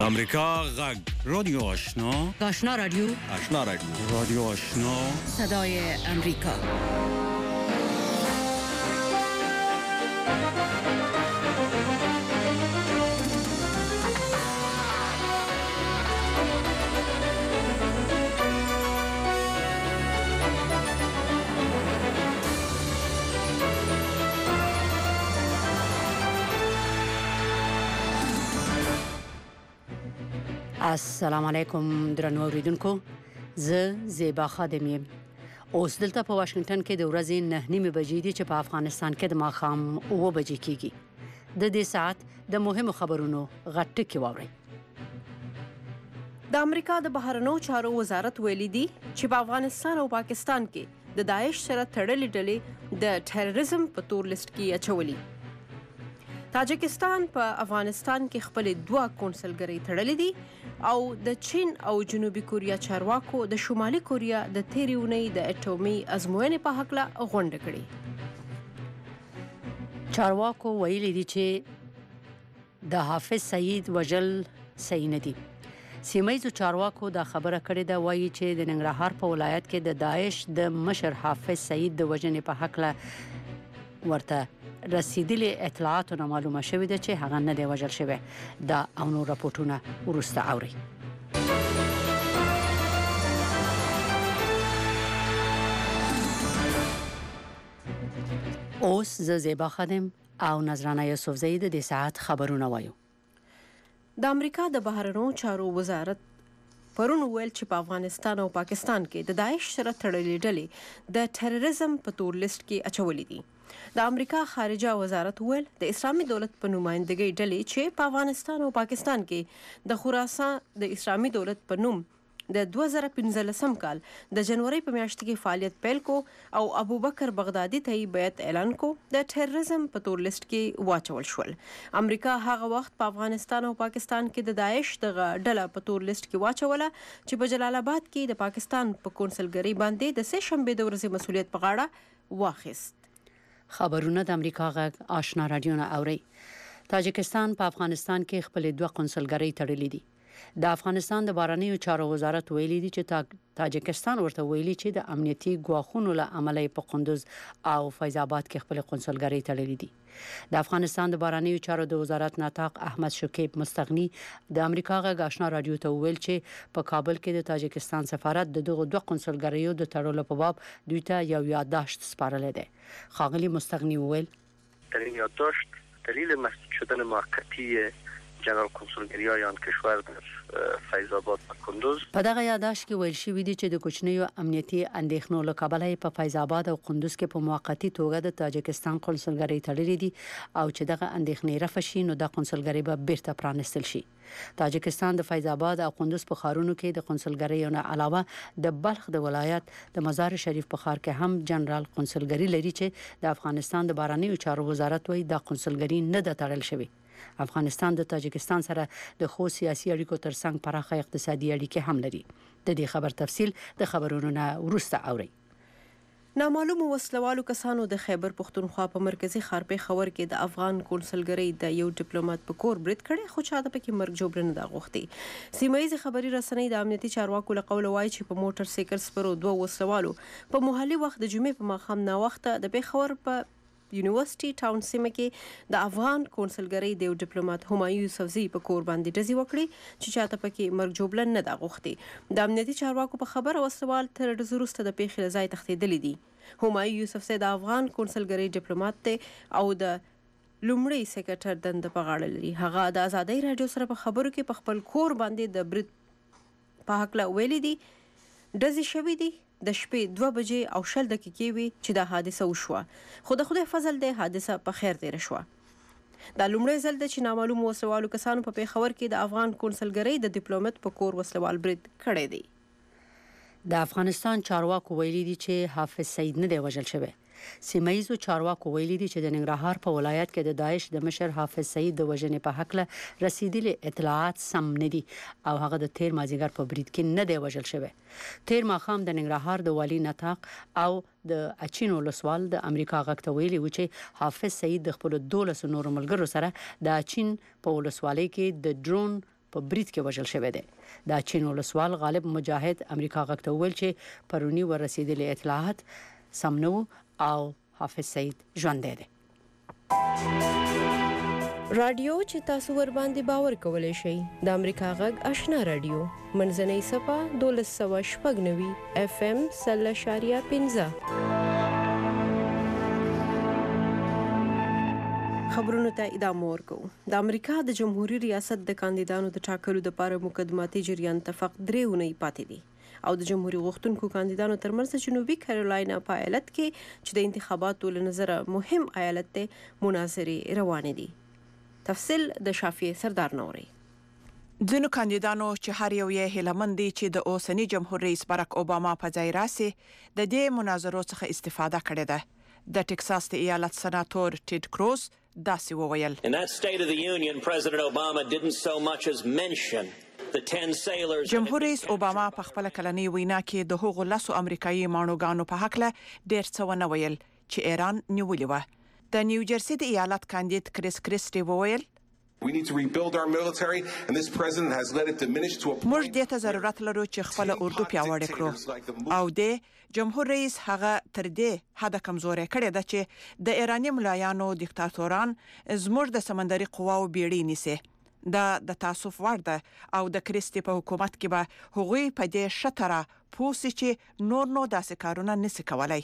امریکا غږ رادیو آشنا رادیو رادیو آشنا صدای امریکا. السلام علیکم درنو اوریدونکو، زه زیبا خادم یم. اوس دلته په واشنگټن کې د ورځې 9:30 بجې دي چې په افغانستان کې د ماښام 9 بجې کېږي. د دې ساعت د مهمو خبرونو غټ ټکی واورئ. د امریکا د بهرنیو چارو وزارت ویلي دی چې په افغانستان او پاکستان کې د داعش سره تړلې ډلې د ټیرریزم په تور لیست کې اچولي. تاجکستان په افغانستان کې خپل 2 کونسلګرۍ تړلې دي او د چین او جنوبي کوریا چارواکو د شمالي کوریا د تیرې اونۍ د اټومي ازموینې په هکله غونډه کړې. چارواکو ویلي دي چې د حافظ سعید وژل صحیح نه دي. سیمایي چارواکو دا خبره کړې ده، وایي چې د ننګرهار په ولایت کې د داعش د مشر حافظ سعید د وژنې په هکله ورته رسیدلي اطلاعاتونه معلومه شوې ده چې هغه نه دی وژل شوی. دا او نور راپورټونه وروسته اورئ. اوس زه زیبا خادم او نظرانه یوسفزۍ د دې ساعت خبرونه وایو. د امریکا د بهرنیو چارو وزارت پرون ویل چې په افغانستان او پاکستان کې د داعش سره تړلې ډلې د ټیرریزم په تور لیست کې اچولې دي. د امریکا خارجه وزارت ویل د اسلامي دولت په نمائندګۍ ډلې چې په افغانستان او پاکستان کې د خراسان د اسلامي دولت په نوم د 2015 کال د جنوري په میاشت کې فعالیت پیل کو او ابوبکر بغدادي ته بیعت اعلان کو د ټیرریزم په تور لیست کې واچول شول. امریکا هغه وخت په افغانستان او پاکستان کې د داعش دغه ډله په تور لیست کې واچوله چې په جلال آباد کې د پاکستان په کونسلګرۍ باندې د سه شنبې د ورځې مسؤلیت په غاړه واخیست. خبرونه د امریکا غږ آشنا رادیو نه اوري. تاجکستان په افغانستان کې خپل 2 کونسلګرۍ تړلې دي. د افغانستان د بهرنیو چارو وزارت ویلي دی چې تاجکستان ورته ویلي چې د امنیتي ګواښونو له امله په قندوز او فیض آباد کې خپل کونسلګرۍ تړلې دي. د افغانستان د بهرنیو چارو د وزارت ناطق احمد شکیب مستغنی د امریکا غږ آشنا رادیو ته ویل چې په کابل کې د تاجکستان سفارت دغه 2 کونسلګریو د تړلو په باب دوی ته یو یادداشت سپارلی دی. ښاغلي مستغنی ویل در این یادداشت دلیل مسدود شدن موقتی جنرال کنسولگری‌های کشور در فیض آباد و کندوز په دغه یادداشت کې ویل شوی دی چې د کوچنیو امنیتي اندېښنو له کبله په فیض آباد او کندوز کې په موقتی توګه د تاجکستان کنسولګرۍ تړلې دي او چې دغه اندېښنې رفع شي نو د کنسولګرۍ به بیرته پرانستل شي. تاجکستان د فیض آباد او کندوز په ښارونو کې د کنسولګریو نه علاوه د بلخ د ولایت د مزار شریف په ښار کې هم جنرال کنسولګرۍ لري چې د افغانستان د بهرنیو چارو وزارت وايي د کنسولګرۍ نه د تړل شوی. افغانستان د تاجکستان سره د خو سیاسي اړیکو ترڅنګ پراخه اقتصادي اړیکې هم لري. د دې خبر تفصیل د خبرونو نه وروسته اورئ. نامعلومو وسلوالو کسانو د خیبر پښتونخوا په مرکزی ښار پیښور کې د افغان کونسلګرۍ د یو ډیپلوماټ په کور برید کړي، خو چاته پکې مرګ جوړنه دا غوښتي. سیمایي خبري رسنۍ د امنیتي چارواکو له قوله وایي چې په موټر سایکل سپرو 2 وسلوالو په محلي وخت د جمعې په ماښام ناوخته د پیښور په یونیورسيټي ټاون سیمه کې د افغان کونسلګرۍ د ډیپلوماټ همایون یوسفزۍ په کور باندې ډزې وکړي چې چاته پکې مرګ جوړنه نه دا غوښتي. د امنیتي چارواکو په خبره وسلوال تر ډزو وروسته د پیښې له ځای تښتېدلي دي. همایون یوسفزۍ د افغان کونسلګرۍ ډیپلوماټ دی او د لومړي سیکرټر دنده په غاړه لري. هغه د آزادۍ رادیو سره په خبرو کې په خپل کور باندې د برید په هکله ویلي دي ډزې شوي دي د شپې 2 بجې او 20 دقیقې وي چې دا حادثه وشوه، خو د خدای فضل دی حادثه په خیر تیره شوه. دا لومړی ځل دی چې نامعلومو وسلوالو کسانو په پیښور کې د افغان کونسلګرۍ د ډیپلوماټ په کور وسلوال برید کړی دی. د افغانستان چارواکو ویلي دي چې حافظ سعید نه دی وژل شوی. سیمایي چارواکو ویلي دي چې د ننګرهار په ولایت کې د داعش د مشر حافظ سعید د وژنې په هکله رسیدلي اطلاعات سم نه دي او هغه د تیر مازیګر په برید کې نه دی وژل شوی. تیر ماښام د ننګرهار د والي نطاق او د اچین ولسوال د امریکا غږ ته ویلي و چې حافظ سعید د خپل 12 نورو ملګرو سره د اچین په ولسوالۍ کې د ډرون په برید کې وژل شوی دی. دا چین ولسوال غالب مجاهد امریکا غږ ته وویل چې پرونی ورسېدلې اطلاعات سم نه او حافظ سعید ژوندی دی. رادیو چې تاسو ور باندې باور کولای شئ د امریکا غږ آشنا رادیو منځنۍ صفه 1290 FM 0.15 خبرونه ته ادامه ورکو. د امریکا د جمهوریت ریاست د کاندیدانو د ټاکلو لپاره مقدماتي جریان ته فقط 3 اونۍ پاتې دي او د جمهوریت غوښتونکو کاندیدانو ترمنځ جنوبي کیرولاینا په ایالت کې چې د انتخاباتو له نظره مهم ایالت ته مناظرې روانې دي. تفصیل د شافعي سردار نوري. ځینو کاندیدانو چې هر یو یې هیلهمند دي چې د اوسني جمهور رئیس باراک اوباما په ځای راسي د دې مناظرو څخه استفاده کړې ده. د ټکساس د ایالت سناتور ټیډ کروز داسې وویل. In that State of the Union, President Obama didn't so much as mention the 10 sailors. جمهور رئیس اوباما په خپل کلنی وینا کې د هغو 10 امریکایي ماڼوګانو په حق له ډېر څه ونه ویل چې ایران نیولې و. د نیوجرسي د ایالت کاندید کریس کریسټي وویل We need to rebuild our military and this president has let it diminish to a point. موږ دې ته ضرورت لرو چې خپل اردو پیاوړی کړو او د جمهور رئیس هغه تر دې حد کمزوري کړی ده چې د ایرانی ملایانو دیکتاتوران زموږ د سمندري قواو بیړۍ نیسي. دا د تاسف وړ ده او د کریسټي په حکومت کې به هغوی په دې شتره پوسي چې نور داسې کارونه نشي کولای.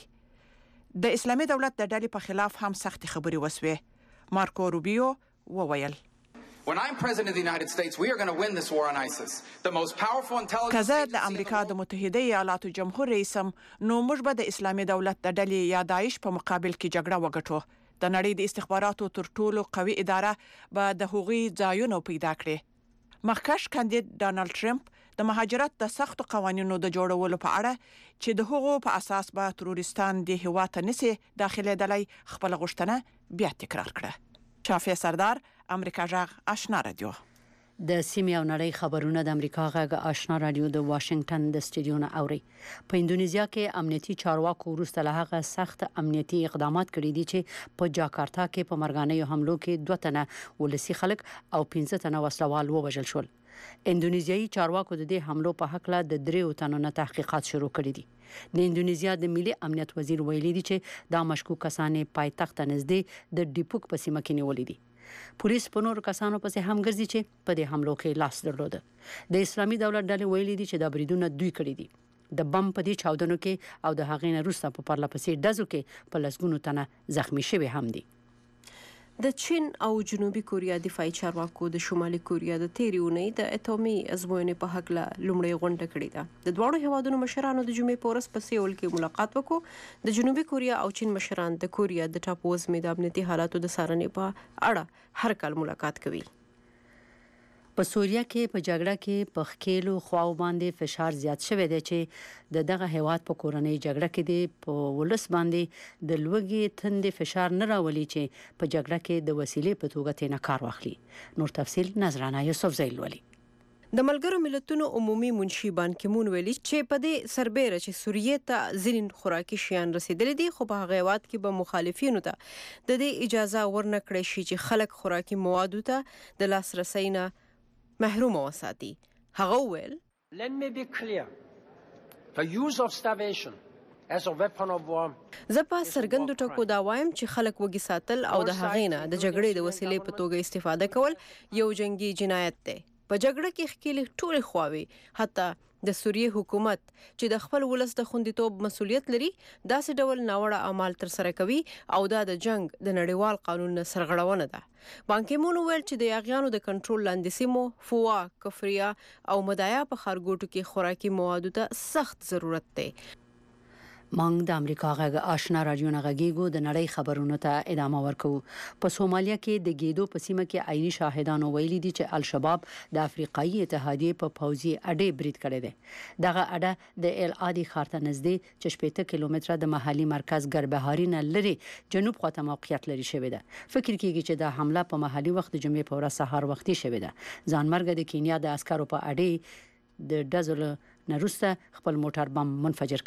د اسلامي دولت د ډلې په خلاف هم سخت خبري وسوي. مارکو روبیو وویل When I'm president of the United States, we are going to win this war on ISIS. The most powerful intelligence کزه د امریکا د متحده ایالاتو جمهور رئیسم نو موږ به د اسلامي دولت د ډلې یا داعش په مقابل کې جګړه وګټو. د نړۍ د استخباراتو تر ټولو قوي اداره به د هغوی ځایونه پیدا کړي. مخکښ کاندید ډانلډ ټرمپ د مهاجرت د سختو قوانینو د جوړولو په اړه چې د هغو په اساس به ترورستان د هیواد ته نسی داخليدلای خپل غوښتنه بیا تکرار کړه. شافعي سردار امریکا غږ آشنا رادیو. د سیمې او نړۍ خبرونه د امریکا غږ آشنا رادیو د واشنگټن د سټډیو نه اوري. په اندونیزیا کې امنیتي چارواکو وروسته له هغه سخت امنیتي اقدامات کړي دي چې په جاکارتا کې په مرګانه حملو کې 2 تنه ولسی خلک او 15 تنه وسلوال ووژل شول. اندونیزیایي چارواکو د دې حملو په حق له د 3 تنو نه تحقیقات شروع کړي دي. د اندونیزیا د ملي امنیت وزیر ویلي دی چې دا مشکوک کسانې پایتخت نږدې د ډیپوک په سیمه کې نیولې دي. پولیس په نور کسانو پسې هم ګرځي چې په دې حملو کې لاس درلوده. د اسلامي دولت ډلې ویلي دي چې دا بریدونه دوی کړي دي. د بم په دې چاودنو کې او د هغې نه وروسته په پرله پسې ډزو کې په لسګونو تنه زخمی شوي هم دي. د چین او جنوبي کوریا دفاعي چارواکو د شمالي کوریا د تیرې اونۍ د اټومي ازموینې په حق له لومړۍ غونډه کړې ده. د دواړو هیوادونو مشرانو د جمعې په ورځ په سیول کې ملاقات وکړ. د جنوبي کوریا او چین مشران د کوریا د ټاپو وزمې د امنیتي حالاتو د څارنې په اړه هر کال ملاقات کوي. په سوریا کې په جګړه کې په خکېلو خواو باندې فشار زیات شوی دی چې دغه هیواد په کورنۍ جګړه کې دی په ولس باندې د لوګي تندې فشار نه راولي چې په جګړه کې د وسیلې په توګه تنه کار واخلي. نور تفصیل نظرانه یوسف زیل ولی. د ملګرو ملتونو عمومي منشي بان کی مون ویلي چې په دې سربېره چې سوریې ته ځینې خوراکي شیان رسیدلې دي خو په هغه هیواد کې به مخالفینو ته د دې اجازه ورنکړي شي چې خلک خوراکي موادو ته د لاسرسي نه محروم وساتي. هغه ویل Let me be clear. The use of starvation as a weapon of war. زه په سرګندو ټکو دا وایم چې خلک وږي ساتل او د هغې نه د جګړې د وسیلې په توګه استفاده کول یو جنگي جنایت دی. په جګړه کې ښکېلې ټولې خواوې حتی د سوریې حکومت چې د خپل ولس د خوندیتوب مسولیت لري داسې ډول ناوړه اعمال ترسره کوي او دا د جنگ د نړیوال قانون نه سرغړونه ده. بان کی مون ویل چې د یاغیانو د کنټرول لاندې سیمو فوا، کفریا او مدایا په خارګوټو کې خوراکي موادو ته سخت ضرورت دی. مانګ د امریکا غږ آشنا رادیو نه غږیږو د نړۍ خبرونو ته ادامه ورکو. په سومالیا کې د گیدو په سیمه کې عیني شاهدانو ویلي دي چې الشباب د افریقایي اتحادیې په پوځي اډې برید کړی دی. دغه اډه د ال عادي ښار ته نږدې چې 80 کیلومتره د محلي مرکز ګربهاري نه لري جنوب خواته موقعیت لري شوی ده. فکر کیږي چې د حمله په محلي وخت د جمعې په ورځ سهار وختي شوی ده. ځانمرګ د کینیا د عسکرو په اډې د ډزل نه وروسته خپل موټر بم منفجر کړی دی.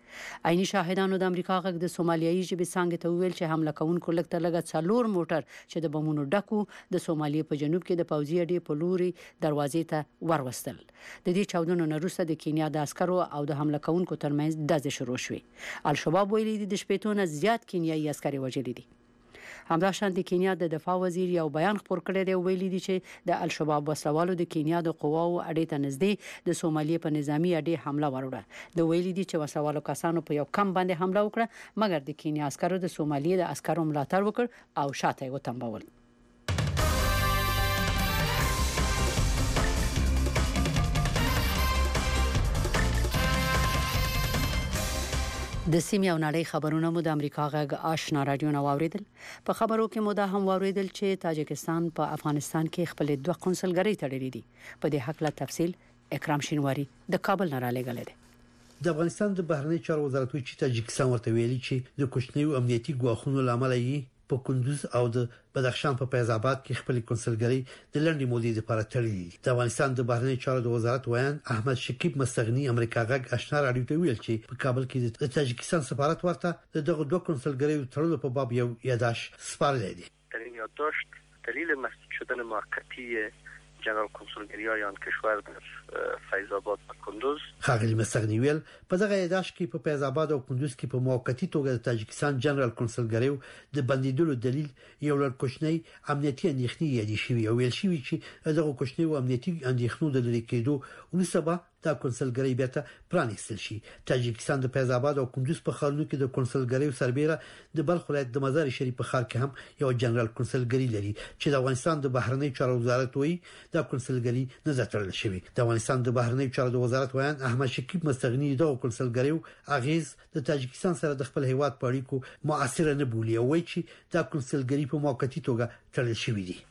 عیني شاهدانو د امریکا غږ د سومالیایي ژبې څنګه ته ویل چې حمله کوونکو لکه لږه 4 موټر چې د بمونو ډکو د سومالیې په جنوب کې د پوځي اډې په لوري دروازې ته وروستل. د دې چاودنو نه وروسته د کینیا د عسکرو او د حمله کوونکو ترمنځ ډزې شروع شوې. الشباب ویلي دي د شپېتو نه زیات کینیایي عسکر وژلي دي. همداشان د کینیا د دفاع وزیر یو بیان خپور کړی دی ویلي دي چې د الشباب وسلوالو د کینیا د قواو اډې ته نږدې د سومالیې په نظامی اډې حمله وروړه. د ویلي دي چې وسلوالو کسانو په یو کم باندې حمله وکړه مګر د کینیا عسکرو د سومالیې د عسکرو ملاتړ وکړ او شاته یې وتمبول. د سیمې او نړۍ خبرونه مو د امریکا غږ آشنا رادیو نو اوریدل. په خبرو کې مو دا هم اوریدل چې تاجکستان په افغانستان کې خپل 2 قونسلګرۍ تړلې دي. په دې حق لا تفصیل اکرام شینواری د کابل نه را لېږلی دی. د افغانستان د بهرنی چارو وزارت ویلي چې تاجکستان ورته ویلي چې د کوچنیو امنیتي ګواښونو لامل یې په کندوز او د بدخشان په فیض آباد کې خپل قونسلګرۍ د لنډې مودې لپاره تړلې دي. د افغانستان د بهرنی چارو د وزارت ویان احمد شکیب مستغنی امریکا غږ آشنا رادیو ته ویل چې په کابل کې د تاجکستان سفارت ورته دغه 2 قونسلګرۍ تړلو په باب یو یاداښت سپارلی دی. در این یادداشت دلیل مسدود شدن موقتی جنرال کنسولگری آن کشور در فیض آباد و کندوز خاغلی مستغنی ویل په دغه یاداښت کې په فیض آباد او کندوز کې په موقتی توګه د تاجکستان جنرال کنسولګریو د بندیدلو دلیل یو لړ کوچنی امنیتي اندېښنې یادې شوې او ویل شوې چې دغه کوچنی امنیتي اندېښنو د لري کېدو وروسته به دا کنسولګری بیرته پرانیستل شي. تاجکستان د فیض آباد او کندوز په ښارونو کې د کنسولګریو سربېره د بلخ ولایت د مزار شریف په ښار کې هم یو جنرال کنسولګری لري چې د افغانستان د بهرنی چارو وزارت وایي دا کنسولګری نه ځتړل شوی. د افغانستان د بهرنی چارو د وزارت ویان احمد شکیب مستغنی د کنسولګریو اغیز د تاجکستان سره د خپل هیواد په اړیکو مؤثر نه بولي او وایي چې دا کنسولګری په موقتی توګه تړل شوی دی.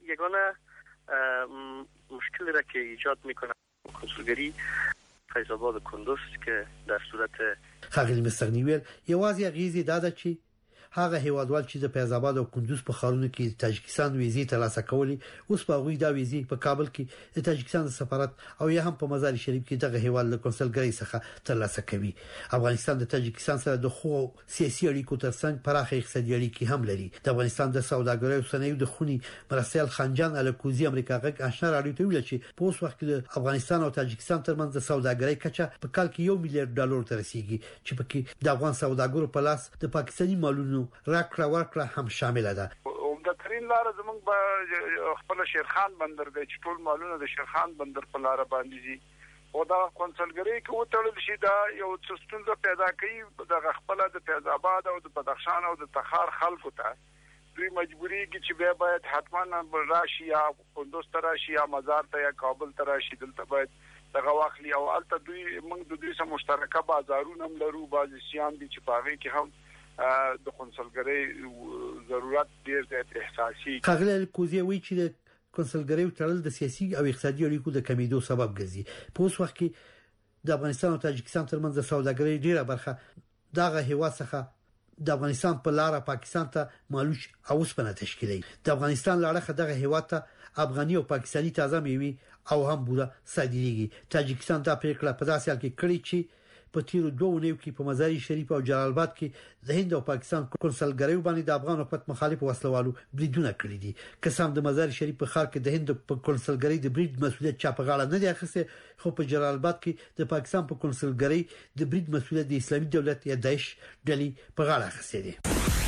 یگانه مشکلی را که ایجاد میکنه کنسولگری فیض آباد و کندوز که در صورت خاغلی مستغنی ویل یوازې غیزي داده چې هغه هیوادوال چې د فیض آباد او کندوز په ښارونو کې تاجکستان ویزې ترلاسه کولې اوس په غوي دا ویزې په کابل کې د تاجکستان د سفارت او یا هم په مزار شریف کې دغه هیواد له کنسولګری څخه ترلاسه کوي. افغانستان د تاجکستان سره د خو سیاسي اړیکو ترڅنګ پراخه اقتصادي اړیکې هم لري. د افغانستان د سوداګرۍ او صنایعو د خونی مرسل خنجان الکوزی امریکا غږ آشنا رادیو ته ویل چې په اوس وخت کې د افغانستان او تاجکستان ترمنځ د سوداګرۍ کچه په کال کې $1 میلیارډ ته رسیدي چې پکې د افغان سوداګرو په لاس د پاکستاني مالونو راکړه ورکړه هم شامل ده. عمدترین لار زمونږ په خپل شیرخان بندر دی چې ټول مالونه د شیرخان بندر په لار باندې دي او دا کنسولګری کې وتړل شي دا یو څه پیدا کوي د خپل د فیض آباد او د بدخشان او د تخار خلکو ته دوی مجبوری کې چې به باید حتما راشي یا کندوز ته راشي یا مزار ته یا کابل ته راشي دلته باید دغه واخلي او البته دوی موږ د دوی سره مشترکه بازارونه هم لرو بعض شیان دي چې باغې کې هم د کنسولګری ضرورت ډیر زیات احساسي. خاغلی الکوزی وایي چې د کنسولګریو تړل د سیاسي او اقتصادي اړیکو د کمیدو سبب ګرځي. په اوس وخت کې د افغانستان او تاجکستان ترمنځ د سوداګرۍ ډیره برخه دغه هیواد څخه د افغانستان په لار پاکستان ته مالوچ او اوسپنه تشکیلوي. د افغانستان لړخه دغه هیواد ته افغاني او پاکستاني تازه میوي او هم بوره صادریږي. تاجکستان دا پریکړه په داسې حال کې کړې چې په تیرو 2 اونیو کې په مزار شریف او جلال آباد کې د هند او پاکستان کنسولګریو باندې د افغان حکومت مخالف وسلوالو بریدونه کړی دي. قسم د مزار شریف په ښار کې د هند په کنسولګری د برید مسولیت چا په غاړه نه دی اخیسته خو په جلال آباد کې د پاکستان په کنسولګری د برید مسولیت د اسلامي دولت یا داعش ډلې په غاړه اخیسته دي.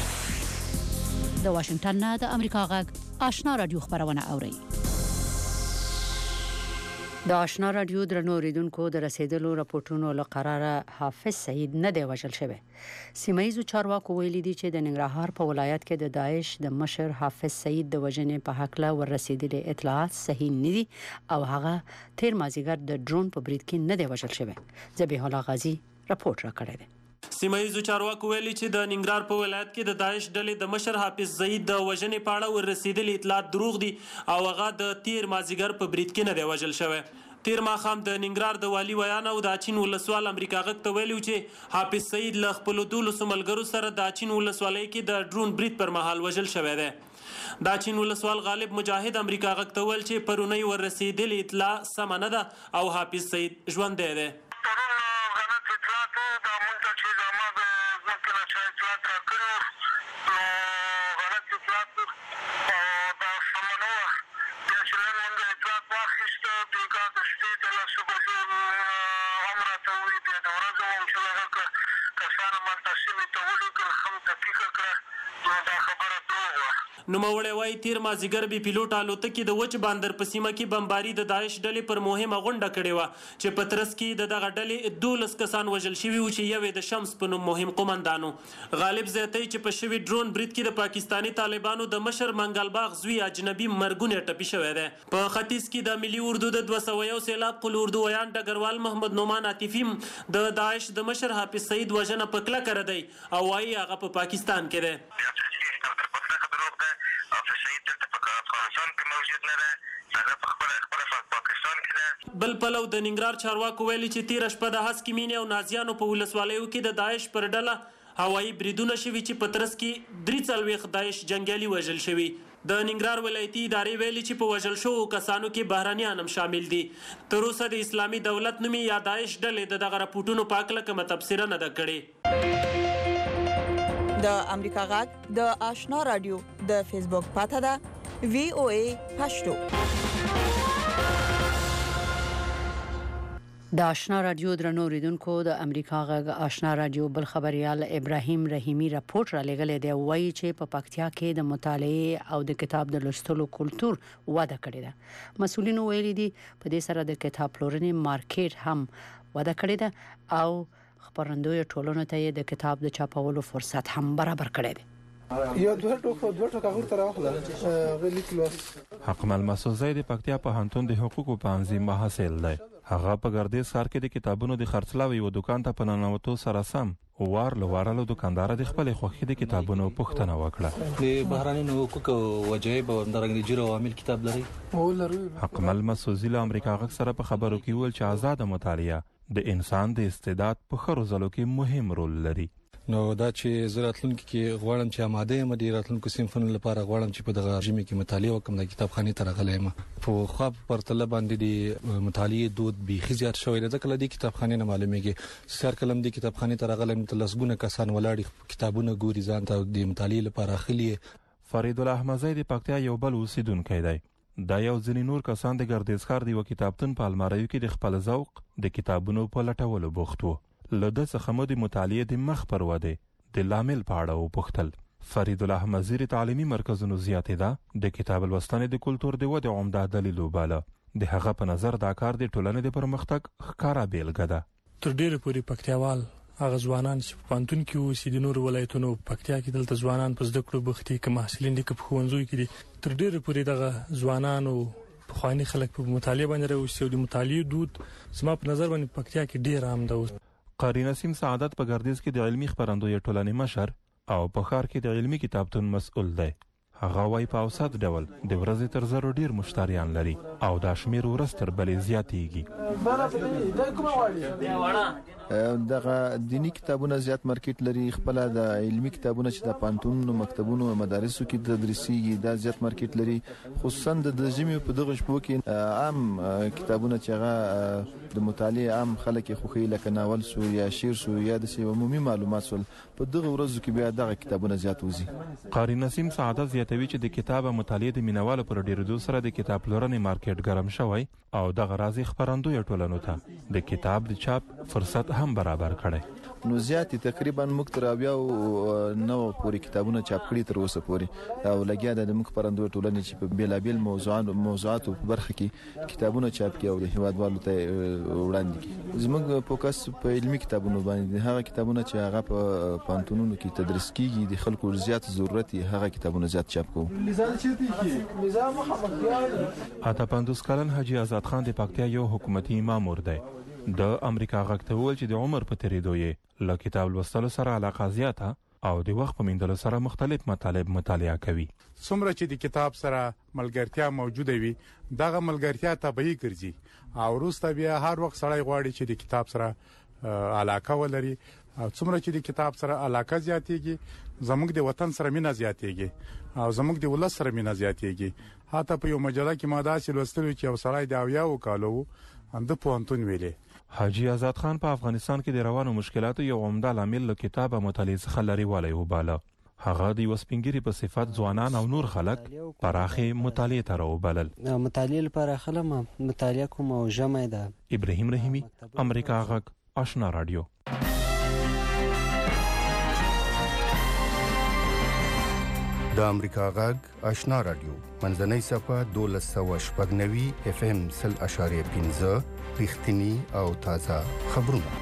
د واشنگټن نه د امریکا غږ آشنا رادیو خبرونه اوري. د آشنا رادیو درنو اوریدونکو د رسیدلو راپورټونو له قراره حافظ سعید نه دی وژل شوی. سیمایي چارواکو ویلي دي چې د ننګرهار په ولایت کې د داعش د مشر حافظ سعید د وژنې په حق لا ورسېدلي اطلاعات صحیح نه دي او هغه تیر مازیګر د ډرون په برید کې نه دی وژل شوی. ذبیح الله غازی راپورټ راکړی دی. سیمایي چارواکو ویلي چې د ننګرهار په ولایت کې د داعش ډلې د مشر حافظ سعید د وژنې په اړه ورسېدلي اطلاعات دروغ دي او هغه د تیر مازیګر په برید کې نه دی وژل شوی. تیر ماښام د ننګرهار د والي ویان او د اچین ولسوال امریکا غږ ته ویلي چې حافظ سعید له خپلو 12 ملګرو سره د اچین ولسوالۍ کې د ډرون برید پر مهال وژل شوی دی. د اچین ولسوال غالب مجاهد امریکا غږ ته ویل چې پرونی ورسېدلې اطلاع سمه نه ده او حافظ سعید ژوندی دی. نوموړی وایي تیر مازدیګر بې پیلوټ الوتکې د وچ باندر په سیمه کې بمباري د داعش ډلې پر مهمه غونډه کړې وه چې په ترڅ کې د دغه ډلې 12 کسان وژل شوي وو چې یو د شمس په نوم مهم قومندان و. غالب زیاتوي چې په شوي ډرون برید کې د پاکستاني طالبانو د مشر منګل باغ زوی اجنبي مرګونه ټپي شوی دی. په ختیځ کې د ملي اردو د 201 سیلاب قل اردو ویان ډګروال محمد نعمان عاطفي د داعش د مشر حافظ سعید وژنه په کلکه ردوي او وایي هغه په پاکستان کې دی. بل پلو د ننګرهار چارواکو ویلي چې تیر شپه د هسکې مینې او نازیانو په ولسوالیو کې د داعش پر ډله هوایي بریدونه شوي چې په ترڅ کې 43 داعش جنګیالي وژل شوي. د ننګرهار ولایتي ادارې ویلي چې په وژل شوو کسانو کې بهرانیان هم شامل دي. تر اوسه د اسلامي دولت نومي یا داعش ډلې د دغه راپورټونو په هکله کومه تبصره نه ده کړې. د امریکا غږ د آشنا رادیو د فیسبوک پاته ده VOA پښتو. د آشنا رادیو درنو اوریدونکو د امریکا غږ آشنا رادیو بل خبريال ابراهیم رحیمی راپورټ را لګلې دی وایي چې په پکتیا کې د مطالعه او د کتاب د لوستلو کلتور وده کړې ده. مسؤلینو ویلي دي په دې سره د کتاب پلورنې مارکیټ هم وده کړې ده او خبرندوی ټولنو ته د کتاب د چاپولو فرصت هم برابر کړی دی. یو دوه ټوکه غوړ تر واخله غلی کلاس حکمل مسعود د پکتیا په هانتون د حقوقو په انظیم محصل دی. هغه په ګردیز ښار کې د کتابونو د خرڅلاو یو دکان ته په ننوتو سره سم وارلو دکاندار د خپل خوښي د کتابونو پوښتنه وکړه. د بهراني حقوقو وجایب او درنګ جوړ عوامل کتاب لري. حکمل مسعود له امریکا غږ سره په خبرو کې ویل چې آزاد مطالعه د انسان د استعداد په خروزلو کې مهم رول لري. نو دا چې زراتلونکو کې غواړم چې آماده یم د راتلونکو سیمفون لپاره غواړم چې په دغه رژیم کې مطالعه وکم د کتابخانه ته راغلم په خو پر طلب باندې د مطالعه دود به زیات شوې ده کله د کتابخانه نه معلومیږي سر کلم د کتابخانه ته راغلم ته لسګونه کسان ولاړ کتابونه ګوري ځان ته د مطالعه لپاره خلی. فرید الله احمدزی د پکتیا یو بل اوسیدونکی دی. دا یو ځینې نور کسان د ګردیز ښار دی کتابتون په الماریو کې د خپل ذوق د کتابونو په لټولو بوخت وو. لده څخه مو د مطالعه د مخ پر وده د لامل په اړه وپوښتل. فرید الله احمدزی تعلیمي مرکزونو زیاتې ده د کتاب لوستنې د کلتور د ودې عمده دلیل وباله. د هغه په نظر دا کار د ټولنې د پرمختګ ښکارا بیلګه ده. تر ډیره پورې پکتیاوال هغه ځوانان چې په پانتون کې اوسي د نور ولایتونو پکتیا کې دلته ځوانان په زده کړو بوختي کې محصلین دي په ښوونځیو کې دي تر ډیره پورې دغه ځوانانو په خواني خلک په مطالعه باندې راوستي او د مطالعه دود زما په نظر باندې پکتیا کې ډیر عام ده. قاری نسیم سعادت په ګردیز کې د علمي خبرندوی ټولنې مشر او په ښار کې د علمي کتابتون مسؤل دی. هغه وايي په اوسط ډول د ورځې تر 0 ډیر مشتریان لري او دا شمیر ورځ تر بلې زیاتېږي. دغه دینی کتابونه زیات مارکیټ لري. خپل د علمي کتابونه چې د پانتونونو مکتبونو او مدارسو کې تدریسي دا زیات مارکیټ لري. خصوصا د ژمي په دغه شپو کې عام کتابونه چې هغه د مطالعه عام خلک خوخي لکه ناول سو یا شعر سو یا د عمومي معلومات سو په دغه ورځو کې بیا دغه کتابونه زیات وزي. قاری نسیم سعادت زیاتوي چې د کتاب مطالعه د مینوالو پر ډیرېدو سره د کتاب پلورنې مارکیټ ګرم شوی او دغه راځي خبرندوی ټولنو ته د کتاب د چاپ فرصت هم برابر کړي. نو زیات تقریبا مکترابیا او نو پوری کتابونه چاپ کړي تر اوسه پوري او لګیا د مخ پرندوی ټولنې چې په بیلابل موضوعات په برخه کې کتابونه چاپ کړي او د هیوادوالو ته وړاندې کړي. زموږ فوکس په علمي کتابونو باندې هغه کتابونه چې هغه په پانتونونو کې تدریس کیږي د خلکو زیات ضرورت هغه کتابونه زیات چاپ کوو. اته 50 کلن حاجی آزاد خان د پکتیا یو حکومتي مامور دی. د امریکا غږ ته ویل چې د عمر په تیریدو یې له کتاب لوستلو سره علاقه زیاته او د وخت په میندلو سره مختلف مطالب مطالعه کوي. څومره چې د کتاب سره ملګرتیا موجوده وي دغه ملګرتیا طبيعي ګرځي او وروسته بیا هر وخت سړی غواړي چې د کتاب سره علاقه ولري او څومره چې د کتاب سره علاقه زیاتېږي زموږ د وطن سره مینه زیاتېږي او زموږ د ولس سره مینه زیاتېږي. حتی په یو مجله کې ما داسې لوستلو چې یو سړی د 80 کالو اند پوهنتون ویلي. حاجی آزاد خان په افغانستان کې د روانو مشکلاتو یو عمده لامل له کتابه مطالعه څخه لري والی وباله. هغه د وسپنګری په صفات ځوانان او نور خلک پراخه مطالعه ته راوبلل. مطالعه لپاره خلک مطالعه کوم او جمع ده. ابراهیم رحیمی امریکا غږ آشنا رادیو. د امریکا غږ آشنا رادیو منځنۍ صفه 1290 FM 0.5 رښتینی او تازه خبرونه.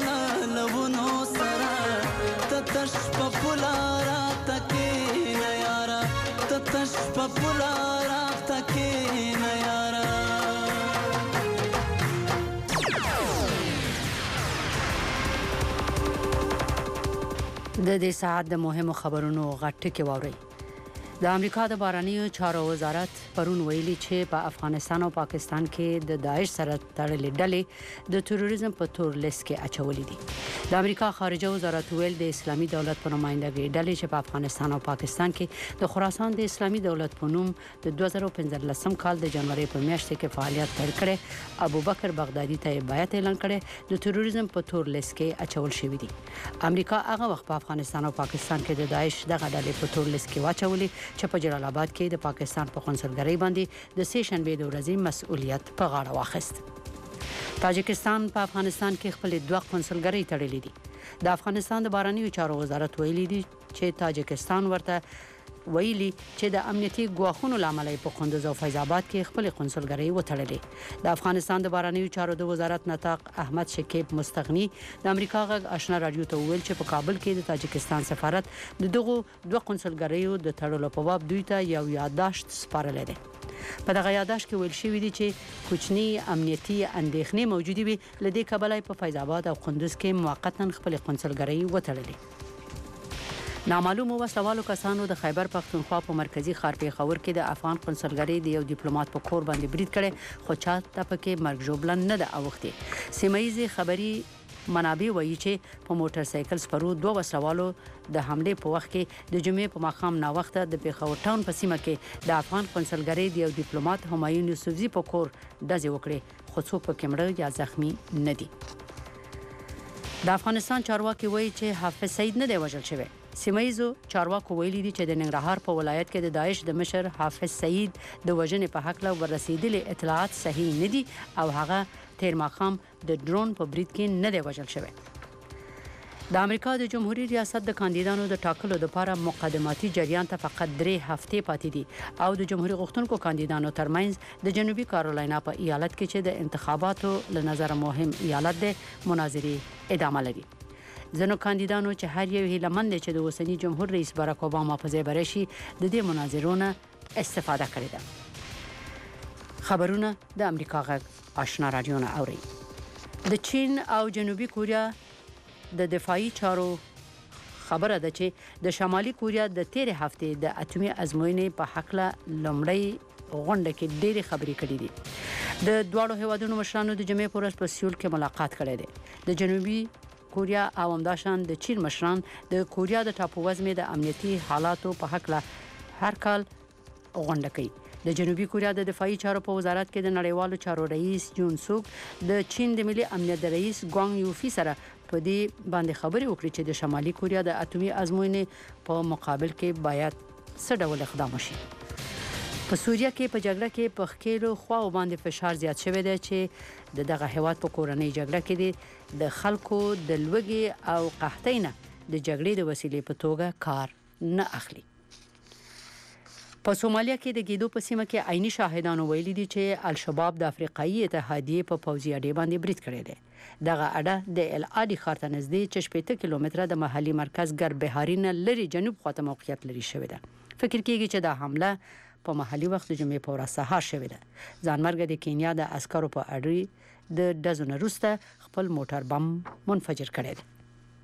لونو سره تش په پولارا تکي نه تش په پولا رافته کې نه یاره د دې ساعت د مهمو خبرونو غټ کې واوري. د امریکا د بهرنیو چارو وزارت پرون ویلي چې په افغانستان او پاکستان کې د داعش سره تړلې ډلې د تروریزم په تور لیست کې اچولې دي. د امریکا خارجه وزارت ویل د اسلامي دولت په نمائندګۍ ډلې چې په افغانستان او پاکستان کې د خراسان د اسلامي دولت په نوم د 2015 کال د جنوري په میاشت کې فعالیت پیل کړي ابوبکر بغدادي ته بیعت اعلان کړي د تروریزم په تور لیست کې اچول شوی دي. امریکا هغه وخت په افغانستان او پاکستان کې د داعش دغه ډلې په تور لیست کې واچولې چې په جلال آباد کې د پاکستان په قونسلګرۍ باندې د سه شنبه د ورځې مسؤلیت په غاړه واخیست. تاجکستان په افغانستان کې خپل دوه قونسلګرۍ تړلې دي. د افغانستان د بهرنیو چارو وزارت ویلي دي چې تاجکستان ورته ویلي چې د امنیتي ګواښونو لامل په قندوز او فیض آباد کې خپل قونسلګرۍ وتړلې. د افغانستان د بهرنیو چارو د وزارت نطاق احمد شکیب مستغنی د امریکا غږ آشنا رادیو ته ویل چې په کابل کې د تاجکستان سفارت د دغه دوه قونسلګریو د تړلو په باب دوی ته یو یادداشت سپارل دي. په دغه یادداشت کې ویل شوی دی چې کوچنی امنیتي اندېښنې موجوده وي لدې کابل په فیض آباد او قندوز کې موقتا خپل قونسلګرۍ وتړلې. نامعلوم وسلوالو کسانو د خیبر پختونخوا په مرکزی ښار پیښور کې د افغان قونسلګرۍ د یو ډیپلوماټ په کور باندې برید کړي خو چاته پکې مرګ ژوبلن نه ده اوختي. سیمایي خبري منابع وایي چې په موټر سایکل سپرو دوه وسلوالو د حمله په وخت کې د جمعې په ماښام نا وخت د پیښور ټاون په سیمه کې د افغان قونسلګرۍ د یو ډیپلوماټ همایون یوسفزي په کور ډزې وکړې خو څوک پکې مړ یا زخمی نه دي. د افغانستان چارواکي وایي چې حافظ سعید نه دی وژل شوی. سیمایزو چارواکو ویلي دي چې د ننګرهار په ولایت کې د داعش د مشر حافظ سعید د وژنې په حق له ورسېدلې اطلاعات صحیح نه دي او هغه تیر ماښام د ډرون په برید کې نه دی وژل شوی. د امریکا د جمهوریت ریاست د کاندیدانو د ټاکلو لپاره مقدماتي جریان ته فقط 3 هفتې پاتې دي او د جمهوریت غوښتونکو کاندیدانو ترمنځ د جنوبي کارولینا په ایالت کې چې د انتخاباتو له نظر مهم ایالت دی مناظرې ادامه لري. ځینو کاندیدانو چې هر یو هیله مند چې د اوسنی جمهور رئیس باراک اوباما په ځای برشي د دې مناظرونو استفاده کړې ده. خبرونه د امریکا غږ آشنا رادیو نه اوري. د چین او جنوبي کوریا د دفاعي چارو خبره ده چې د شمالي کوریا د تیر هفته د اټومي ازموینې په حق له لومړی غونډه کې ډېری خبرې کړې دي. د دوه هیوادونو مشرانو د جمعې په ورځ په سیول کې ملاقات کړې ده. د جنوبي کوریا او همداشان د چین مشران د کوریا د ټاپو وزمې د امنیتي حالاتو په حق له هر کال غونډه کوي. د جنوبي کوریا د دفاعي چارو په وزارت کې د نړیوالو چارو رئیس جون سوک د چین د ملي امنیت رئیس ګوانګ یوفي سره په دې باندې خبرې وکړي چې د شمالي کوریا د اټومي ازموینې په مقابل کې باید څه ډول اقدام وشي. په سوریه کې په جګړه کې په خکېلو خوا باندې فشار زیات شوی دی چې دغه هیواد په کورنۍ جګړه کې د خلکو د لوږې او قحطۍ نه د جګړې د وسیلې په توګه کار نه اخلي. په سومالیا کې د ګیدو په سیمه کې عیني شاهدانو ویلي دي چې الشباب د افریقایي اتحادیې په پوځي اډې باندې برید کړی دی. دغه اډه د العادي ښار ته نږدې چې 80 کیلومتره د محلي مرکز ګربهاري نه لري جنوب خواته موقعیت لري شوی ده. فکر کیږي چې دا حمله په محلي وخت د جمعې په ورځ سهار شوې ده. ځانمرګه د کینیا د عسکرو په اډې د ډزو وروسته خپل موټر بم منفجر کړی دی.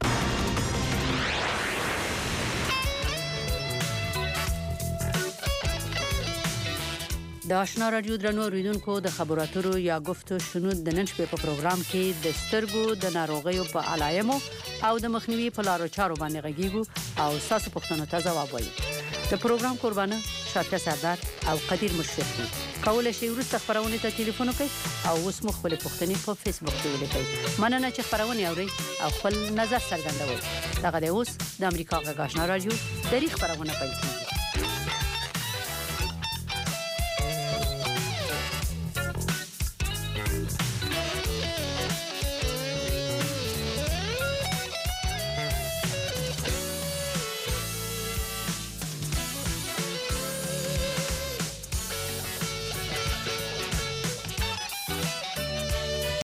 د آشنا رادیو درنو اوریدونکو د خبرو اترو یا گفتو شنود د نن شپې په پروګرام کې د سترګو د ناروغیو په علایمو او د مخنیوي په لارو چارو باندې غږیږو او تاسو پوښتنو ته ځواب وایو. د پروګرام قربانه شافیا سردار او قدیر مشفق دي. کولای شئ ورسته خبرونه ته ټلیفون وکړئ او اوس مو خپل پوښتنې په فیسبوک کې ولیکئ. مننه چې خبرونه اورئ او خپل نظر څرګندوئ. دغه د اوس د امریکا غږ آشنا رادیو د خبرونه پیل